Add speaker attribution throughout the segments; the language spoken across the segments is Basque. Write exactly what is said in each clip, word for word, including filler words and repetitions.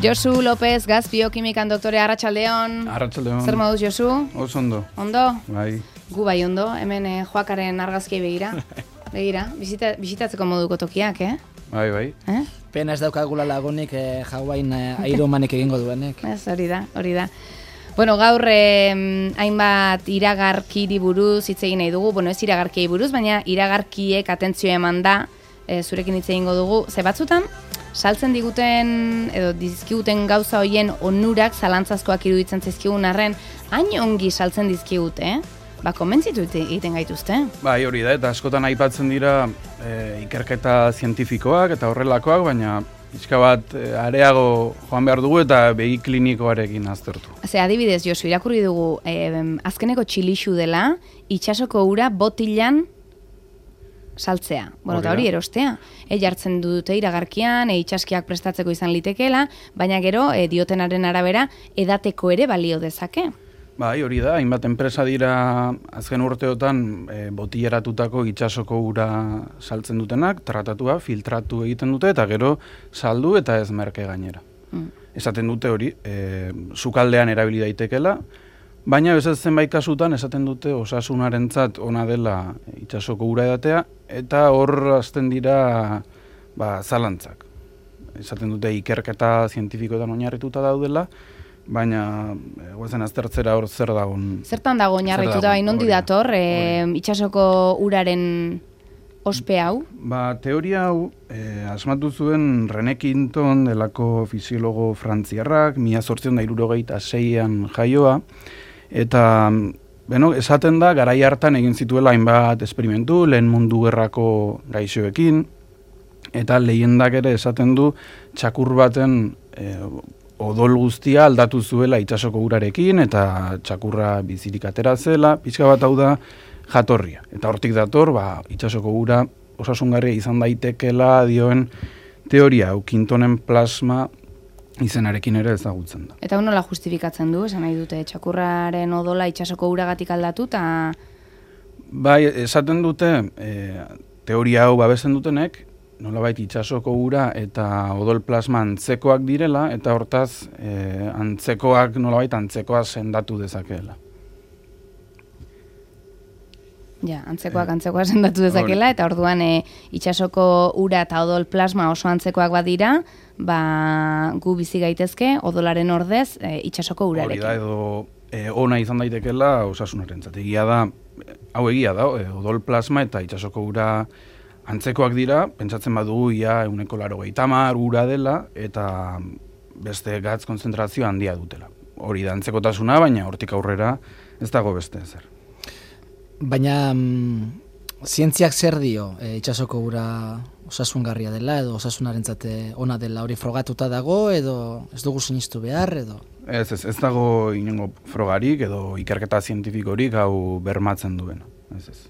Speaker 1: Josu López, Gaz biokimikan doktore, arratsaldeon.
Speaker 2: Arratsaldeon.
Speaker 1: Zer moduz, Josu?
Speaker 2: Oso ondo.
Speaker 1: Ondo?
Speaker 2: Bai.
Speaker 1: Gu bai ondo, hemen eh, joakaren argazkiei begira. Begira, bisita, bisitatzeko moduko tokiak, eh?
Speaker 2: Bai, bai.
Speaker 1: Eh?
Speaker 3: Pena ez daukagula lagunik eh, jauain eh, Ironmanek egingo duenek.
Speaker 1: Ez, hori da, hori da. Bueno, gaur eh, hainbat iragarkiri buruz hitz egin nahi dugu. Bueno, ez iragarkiei buruz, baina iragarkiek atentzioa eman da, eh, zurekin hitz egingo dugu. Ze batzutan, saltzen diguten edo dizkiguten gauza hoien onurak zalantzazkoak iruditzen zaizkigun arren, hain ongi saltzen dizkigute, eh? Ba, konbentzitu egiten gaituzte.
Speaker 2: Bai, hori da, eta askotan aipatzen dira e, ikerketa zientifikoak eta horrelakoak, baina pixka bat e, areago joan behar dugu eta begi klinikoarekin aztertu.
Speaker 1: Ze, adibidez, Josu, irakurri dugu, eh, azkeneko txilixu dela, itsasoko ura botilan saltzea. Bueno, eta hori erostea. E, jartzen dute iragarkian, e, itsaskiak prestatzeko izan litekeela, baina gero, e, diotenaren arabera, edateko ere balio dezake.
Speaker 2: Bai, hori da, hainbat enpresa dira azken urteotan e, botilaratutako itsasoko ura saltzen dutenak, tratatua, filtratu egiten dute, eta gero saldu eta ez merke gainera. Mm. Esaten dute hori, e, sukaldean erabili daitekela, baina ez zenbait kasutan esaten dute osasunarentzat ona dela itsasoko ura edatea, eta hor hasten dira ba, zalantzak. Esaten dute ikerketa zientifikoetan oinarrituta daudela, baina goazen aztertzera hor zer dagoen.
Speaker 1: Zertan dago oinarrituta, bai, nondi dator e, itsasoko uraren ospe hau?
Speaker 2: Ba, teoria hau e, asmatu zuen René Quinton delako fisiologo frantziarrak, mila zortziehun eta hirurogeita seian jaioa, eta beno, esaten da, garai hartan egin zituela hainbat esperimentu, lehen mundu gerrako gaixoekin, eta lehendak ere esaten du txakur baten e, odol guztia aldatu zuela itsasoko urarekin, eta txakurra bizirik atera zela, pixka bat hau da jatorria. Eta hortik dator, ba, itsasoko ura osasungarria izan daitekela dioen teoria, hau Quintonen plasma izenarekin ere ezagutzen da.
Speaker 1: Eta nola justifikatzen du, esan nahi dute, txakurraren odola itsasoko uragatik aldatu, eta...
Speaker 2: Bai, esaten dute, e, teoria hau babesten dutenek, nolabait itsasoko ura eta odol plasma antzekoak direla, eta hortaz e, antzekoak nolabait antzekoa sendatu dezakeela.
Speaker 1: Ja, antzekoak antzekoa sendatu dezakela, eta orduan e, itsasoko ura eta odol plasma oso antzekoak badira, ba, gu bizi gaitezke odolaren ordez e, itsasoko urarekin.
Speaker 2: Hori da, edo e, ona izan daitekela osasunarentzat. Egia da, hau egia da, e, odol plasma eta itsasoko ura antzekoak dira, pentsatzen badugu ia ehuneko laurogeita hamar ura dela, eta beste gatz konzentrazio handia dutela. Hori da antzekotasuna, baina hortik aurrera ez dago beste ezer.
Speaker 3: Baina mm, zientziak zer dio e, itsasoko ura osasungarria dela, edo osasunarentzat ona dela, hori frogatuta dago, edo ez dugu sinistu behar, edo?
Speaker 2: Ez, ez, ez dago inongo frogarik, edo ikerketa zientifikorik hau bermatzen duena. Ez, ez.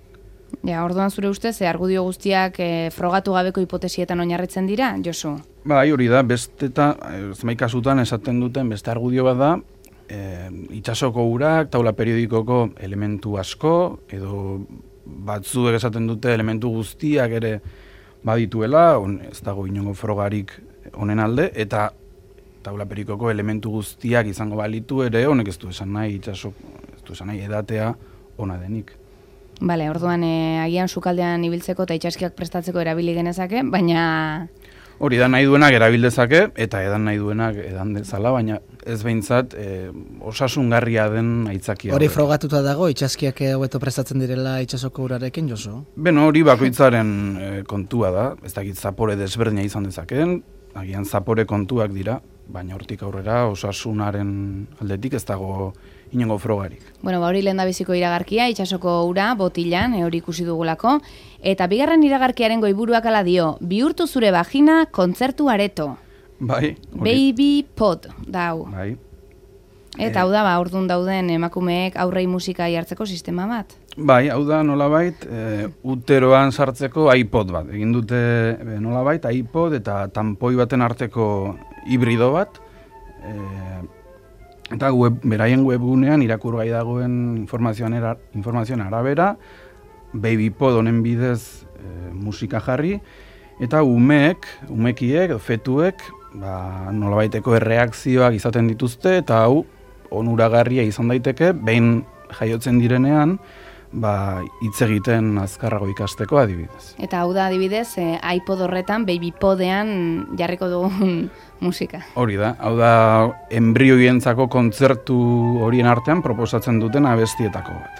Speaker 1: Ja, orduan zure ustez, ze argudio guztiak e, frogatu gabeko hipotesietan oinarritzen dira, Josu?
Speaker 2: Bai, hori da, beste eta zenbait kasutan esaten duten beste argudio bat da, e, itsasoko urak, taula periodikoko elementu asko, edo batzuek esaten dute elementu guztiak ere badituela, on, ez dago inongo frogarik honen alde, eta taula periodikoko elementu guztiak izango balitu ere, honek ez du esan nahi itsasoko, ez du esan nahi edatea ona denik.
Speaker 1: Bale, orduan e, agian sukaldean ibiltzeko eta itsaskiak prestatzeko erabili genezake, baina...
Speaker 2: Hori da nahi duenak erabil dezake, eta edan nahi duenak edan dezala, baina ez behintzat e, osasungarria den aitzakia.
Speaker 3: Hori frogatuta dago, itsaskiak hobeto prestatzen direla itsasoko urarekin, Josu?
Speaker 2: Beno, hori bakoitzaren e, kontua da, ez dakit zapore desberdina izan dezakeen, agian zapore kontuak dira, baina hortik aurrera osasunaren aldetik ez dago inongo frogarik.
Speaker 1: Bueno, ba hori lehen da biziko iragarkia, itsasoko ura, botilan, e, hori ikusi dugulako. Eta bigarren iragarkiaren goiburuak ala dio, bihurtu zure vagina kontzertu areto.
Speaker 2: Bai. Hori.
Speaker 1: Baby pod, da hau.
Speaker 2: Bai.
Speaker 1: Eta hau da, ba, orduan dauden emakumeek aurrei musika jartzeko sistema bat.
Speaker 2: Bai, hau da nolabait, e, uteroan sartzeko iPod bat. Egin dute e, nolabait, iPod eta tampoi baten arteko hibrido bat. E, Eta web, beraien webgunean irakurgai dagoen informazioan, era, informazioan arabera, babypod honen bidez e, musika jarri, eta umeek, umekiek, fetuek, ba, nolabaiteko erreakzioak izaten dituzte, eta hau onuragarria izan daiteke, behin jaiotzen direnean, ba, hitz egiten azkarrago ikasteko adibidez.
Speaker 1: Eta hau da adibidez, eh, iPod horretan, babypodean jarriko dugun musika.
Speaker 2: Hori da, hau da embrioientzako kontzertu horien artean proposatzen duten abestietako bat.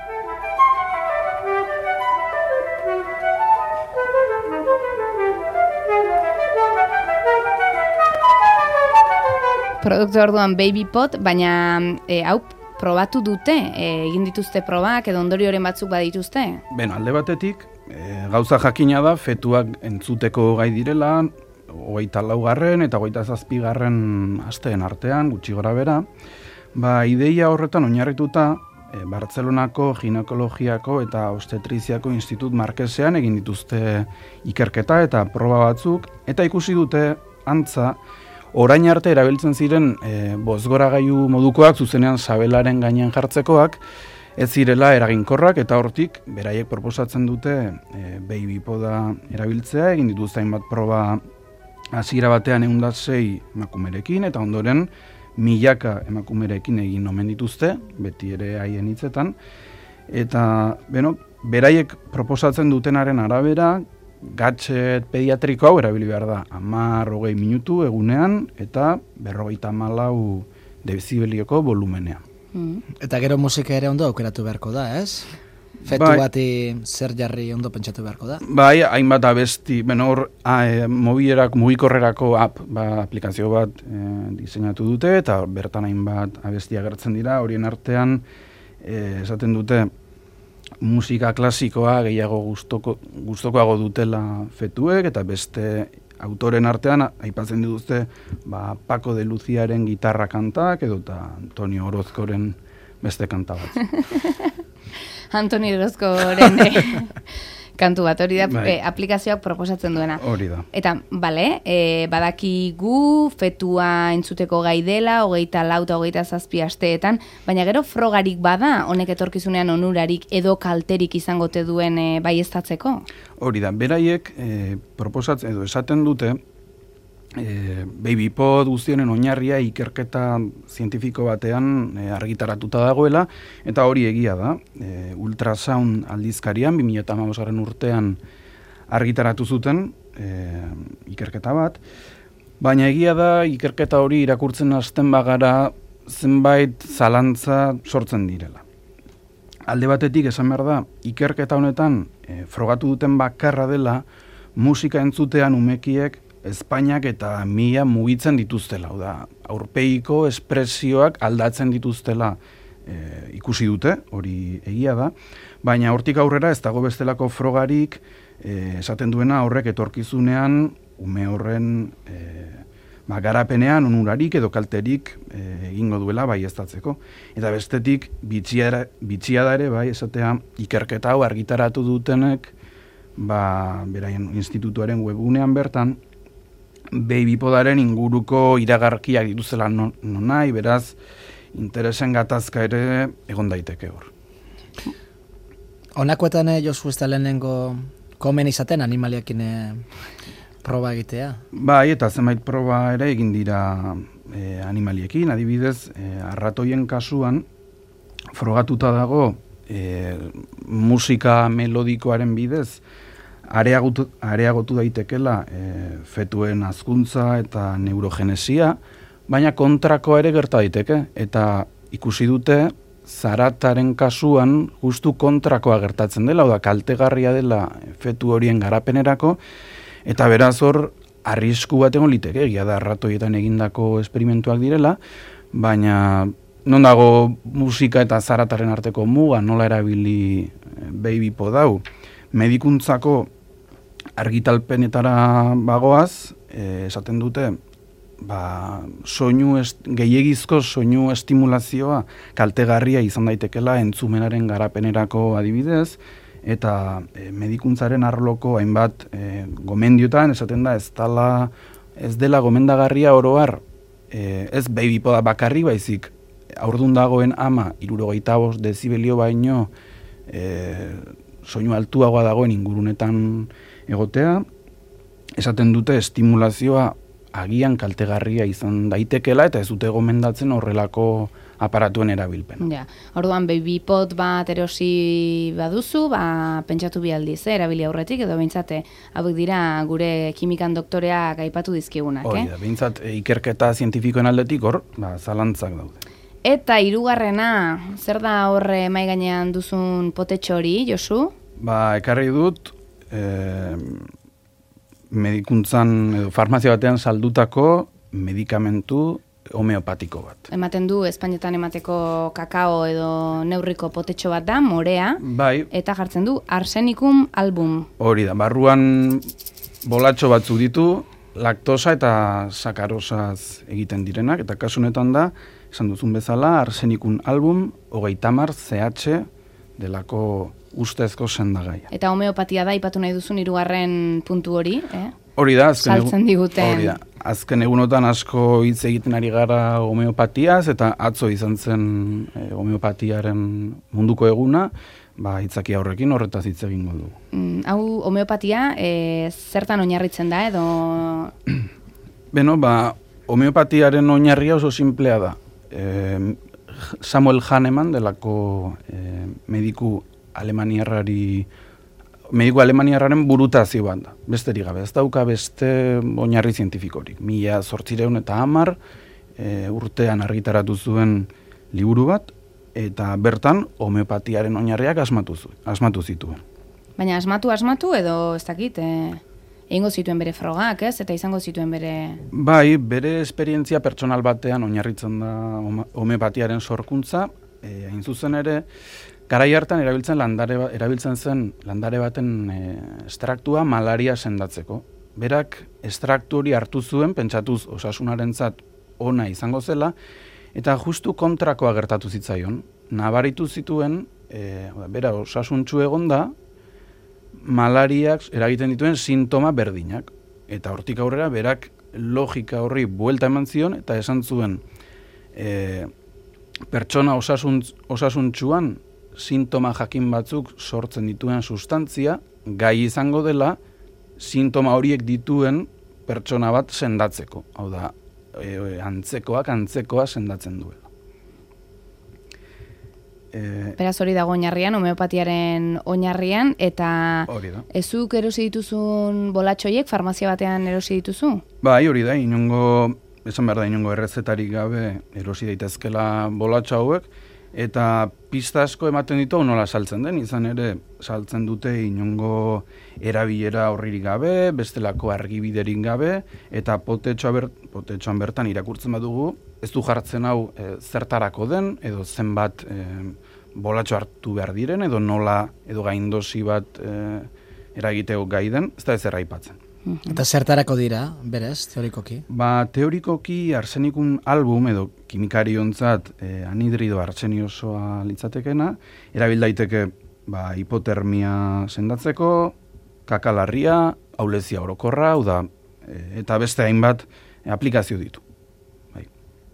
Speaker 1: Produktu orduan babypod, baina e, hau probatu dute, e, egin dituzte probak edo ondorioren batzuk badituzte?
Speaker 2: Ben, alde batetik, e, gauza jakina da, fetuak entzuteko gai direla, hogeita laugarren eta hogeita zazpigarren asteen artean, gutxi gora bera, ba, ideia horretan oinarrituta, e, Bartzelonako ginekologiako eta obstetriziako institut markesean egin dituzte ikerketa eta proba batzuk, eta ikusi dute antza, orain arte erabiltzen ziren e, bozgoragailu modukoak, zuzenean sabelaren gainean jartzekoak, ez zirela eraginkorrak, eta hortik beraiek proposatzen dute e, babypoda erabiltzea, egin dituzte hainbat proba hasiera batean ehun eta sei emakumerekin, eta ondoren milaka emakumerekin egin omen dituzte, beti ere haien hitzetan, eta beno, beraiek proposatzen dutenaren arabera, gatxet pediatriko hau erabili behar da, hamar hogei minutu egunean eta berrogeita hamalau dezibelioko volumenean.
Speaker 3: Mm. Eta gero musika ere ondo aukeratu beharko da, ez? Fetu bai, bati zer jarri ondo pentsatu beharko da?
Speaker 2: Bai, hainbat abesti, beno hor, e, mobilerak, mugikorrerako app, ba, aplikazio bat e, diseinatu dute, eta bertan hainbat abesti agertzen dira, horien artean e, esaten dute, musika klasikoa gehiago gustoko, gustokoago dutela fetuek, eta beste autoren artean aipatzen dituzte ba, Paco de Luciaren gitarra kantak edo eta Antonio Orozkoren beste kanta bat.
Speaker 1: Antonio Orozkoren kantu bat, hori da bai. Aplikazioak proposatzen duena.
Speaker 2: Hori da.
Speaker 1: Eta, bale, e, badakigu fetua entzuteko gai dela, hogeita lau eta hogeita zazpi asteetan, baina gero frogarik bada, honek etorkizunean onurarik edo kalterik izango te duen e, baieztatzeko?
Speaker 2: Hori da, beraiek e, proposatzen edo esaten dute, e, babypod guztionen oinarria ikerketa zientifiko batean e, argitaratuta dagoela, eta hori egia da, e, ultrasound aldizkarian, bi mila hamabosgarren urtean argitaratu zuten e, ikerketa bat, baina egia da ikerketa hori irakurtzen hasten bagara zenbait zalantza sortzen direla. Alde batetik esan behar da, ikerketa honetan e, frogatu duten bakarra dela musika entzutean umekiek Espainiak eta mila mugitzen dituztela, da, aurpeiko espresioak aldatzen dituztela e, ikusi dute, hori egia da, baina hortik aurrera ez dago bestelako frogarik e, esaten duena horrek etorkizunean ume horren e, ba, garapenean onurarik edo kalterik e, egingo duela baieztatzeko. Eta bestetik bitxia da ere bai esatea ikerketa hau argitaratu dutenek ba, beraien institutuaren webgunean bertan babypodaren inguruko iragarkiak dituzela non, non nahi, beraz, interesen gatazka ere egon daiteke hor.
Speaker 3: Honakoetan eh, Josu ez da lehenengo komen izaten animaliakin eh, proba egitea?
Speaker 2: Bai, eta zenbait proba ere egin dira eh, animaliekin, adibidez, eh, arratoien kasuan, frogatuta dago eh, musika melodikoaren bidez, Areagotu, areagotu daitekela e, fetuen hazkuntza eta neurogenesia, baina kontrako ere gerta daiteke. Eta ikusi dute, zarataren kasuan justu kontrakoa gertatzen dela, oda kaltegarria dela fetu horien garapenerako, eta beraz hor arrisku bat egon liteke, egia da arratoietan egindako esperimentuak direla, baina non dago musika eta zarataren arteko muga, nola erabili babypod hau. Medikuntzako argitalpenetara bagoaz, e, esaten dute, ba, soinu est, gehiegizko soinu estimulazioa kaltegarria izan daitekela entzumenaren garapenerako adibidez, eta e, medikuntzaren arloko hainbat e, gomendiotan esaten da ez, dala, ez dela gomendagarria oroar, e, ez babypoda bakarri baizik, haurdun dagoen ama hirurogeita bost dezibelio baino e, soinu altuagoa dagoen ingurunetan egotea, esaten dute estimulazioa agian kaltegarria izan daitekela eta ez dute gomendatzen horrelako aparatuen erabilpen.
Speaker 1: Ja, orduan baby pot bat erosi baduzu, ba, pentsatu bi aldiz, eh, erabili aurretik, edo behintzate, hauek dira gure kimikan doktoreak aipatu dizkigunak,
Speaker 2: Hori
Speaker 1: eh?
Speaker 2: da, behintzat e, ikerketa zientifikoen aldetik hor, ba, zalantzak daude.
Speaker 1: Eta hirugarrena, zer da horre mai gainean duzun potetxo hori, Josu?
Speaker 2: Ba, ekarri dut, e, medikuntzan, edo farmazia batean saldutako medikamentu homeopatiko bat.
Speaker 1: Ematen du, Espainetan emateko kakao edo neurriko potetxo bat da, morea,
Speaker 2: Bai,
Speaker 1: eta jartzen du Arsenicum album.
Speaker 2: hori da, barruan bolatxo batzuk ditu, laktosa eta sakarosaz egiten direnak, eta kasu honetan da, esan duzun bezala, Arsenicum album, hogeita hamar C H delako ustezko sendagaia.
Speaker 1: Eta homeopatia da, ipatu nahi duzun hirugarren puntu hori, eh?
Speaker 2: Hori da, azken,
Speaker 1: Saltzen diguten.
Speaker 2: hori da, azken egunotan asko hitz egiten ari gara homeopatiaz, eta atzo izan zen e, homeopatiaren munduko eguna, ba, hitzaki aurrekin horretaz hitz egingo dugu.
Speaker 1: Mm, hau homeopatia e, zertan oinarritzen da, edo...
Speaker 2: Beno, ba, homeopatiaren oinarria oso simplea da. E, Samuel Hahnemann delako e, mediku alemaniarrari mediku alemaniarraren burutazio bat da, besterik gabe, ez dauka beste oinarri zientifikorik. Mila zortzireun eta hamar e, urtean argitaratu zuen liburu bat, eta bertan homeopatiaren oinarriak asmatu, zuen, asmatu zituen.
Speaker 1: Baina asmatu, asmatu, edo ez dakit, e, egingo zituen bere frogak, ez? Eta izango zituen bere...
Speaker 2: Bai, bere esperientzia pertsonal batean oinarritzen da homeopatiaren sorkuntza, e, hain zuzen ere, garai hartan erabiltzen landare ba, erabiltzen zen landare baten e, estraktua malaria sendatzeko. Berak estraktu hori hartu zuen, pentsatuz osasunarentzat ona izango zela, eta justu kontrakoa gertatu zitzaion. Nabaritu zituen, e, bera osasuntsu egonda, malariak eragiten dituen sintoma berdinak. Eta hortik aurrera, berak logika horri buelta eman zion, eta esan zuen e, pertsona osasuntz, osasuntsuan sintoma jakin batzuk sortzen dituen sustantzia, gai izango dela, sintoma horiek dituen pertsona bat sendatzeko. Hau da, e, antzekoak antzekoa sendatzen duela. E,
Speaker 1: Beraz hori dago oinarrian, homeopatiaren oinarrian, eta
Speaker 2: hori da.
Speaker 1: ezuk erosi dituzun bolatxoiek farmazia batean erosi dituzu?
Speaker 2: Bai, hori da, inongo, esan behar da, inongo errezetarik gabe erosi daitezkela bolatxo hauek, eta pista asko ematen ditu nola saltzen den, izan ere saltzen dute inongo erabilera horririk gabe, bestelako argibiderik gabe, eta potetxoa ber, potetxoan bertan irakurtzen badugu, ez du jartzen hau e, zertarako den, edo zenbat e, bolatxo hartu behar diren, edo nola, edo gaindosi bat e, eragiteko gai den, ez da ez erraipatzen.
Speaker 3: Eta zertarako dira, berez, teorikoki?
Speaker 2: Ba, teorikoki Arsenicum album edo kimikariontzat eh, anhidrido arseniosoa litzatekena, erabil daiteke ba, hipotermia sendatzeko, kakalarria, aulezia orokorra, hau da, e, eta beste hainbat e, aplikazio ditu. Bai.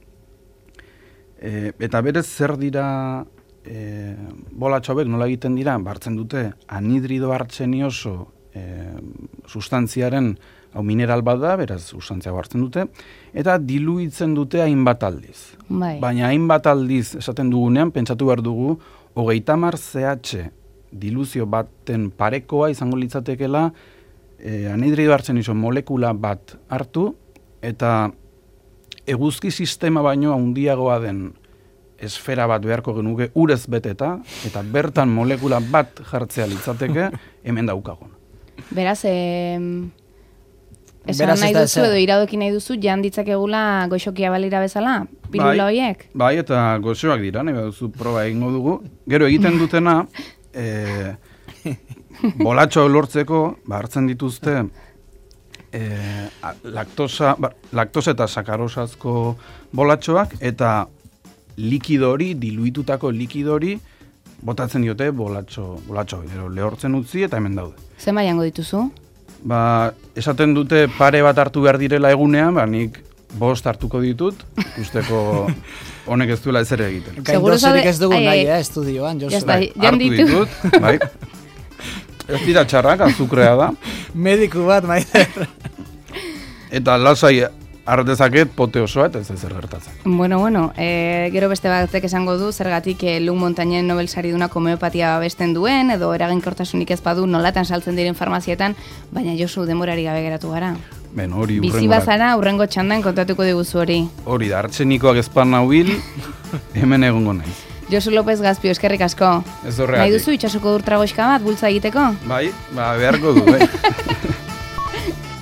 Speaker 2: E, eta berez zer dira e, bolatxo hauek nola egiten dira, bartzen dute anhidrido arsenioso E, sustantziaren hau mineral bat da, beraz sustantzia hartzen dute, eta diluitzen dute hainbat aldiz.
Speaker 1: Bai.
Speaker 2: Baina hainbat aldiz esaten dugunean, pentsatu behar dugu, hogeita hamar C H diluzio baten parekoa izango litzatekela e, anhidrido arsenioso molekula bat hartu, eta eguzki sistema baino handiagoa den esfera bat beharko genuke urez beteta, eta bertan molekula bat jartzea litzateke, hemen daukagun.
Speaker 1: Beraz, eh, esan
Speaker 3: Beraz,
Speaker 1: nahi
Speaker 3: ez da
Speaker 1: duzu
Speaker 3: ezer.
Speaker 1: edo iradoki nahi duzu, jan ditzakegula goxokia balira bezala, pilula horiek?
Speaker 2: Bai, eta goxoak dira, nahi duzu proba egingo dugu. Gero egiten dutena, e, bolatxo lortzeko, ba, hartzen dituzte, e, laktosa, ba, laktosa eta sakarosazko bolatxoak, eta likidori, diluitutako likidori, botatzen diote bolatxo, bolatxo, gero lehortzen utzi eta hemen daude.
Speaker 1: Zer mailango dituzu?
Speaker 2: Ba, esaten dute pare bat hartu behar direla egunean, ba, nik bost hartuko ditut, ikusteko honek ez duela ezer egiten.
Speaker 1: Seguro
Speaker 3: Gaindoserik
Speaker 1: zabe-
Speaker 3: ez dugu
Speaker 1: ai,
Speaker 3: nahi,
Speaker 1: ai.
Speaker 3: eh, estudioan, Josu.
Speaker 1: Ya está.
Speaker 2: Bai,
Speaker 1: jan
Speaker 2: hartu
Speaker 1: ditu.
Speaker 2: ditut, bai. Ez dira txarrak, azukrea da,
Speaker 3: Mediku bat, maider.
Speaker 2: eta lasai ardezaket pote osoa eta ez ezer gertatzen.
Speaker 1: Bueno, bueno, e, gero beste batek esango du, zergatik e, Lung Montañen Nobel sariduna homeopatia babesten duen, edo eraginkortasunik ez badu nolatan saltzen diren farmazietan, baina Josu denborari gabe geratu gara.
Speaker 2: Ben, hori
Speaker 1: Bizi bazara, urrengo txandan kontatuko diguzu hori.
Speaker 2: Hori da, artxenikoak ezpan nahuil, hemen egongo naiz.
Speaker 1: Josu López Gazpio, eskerrik asko.
Speaker 2: Ez horregatik.
Speaker 1: Nahi duzu itxasoko durtragoixka bat, bultza egiteko?
Speaker 2: Bai, ba, beharko du, bai.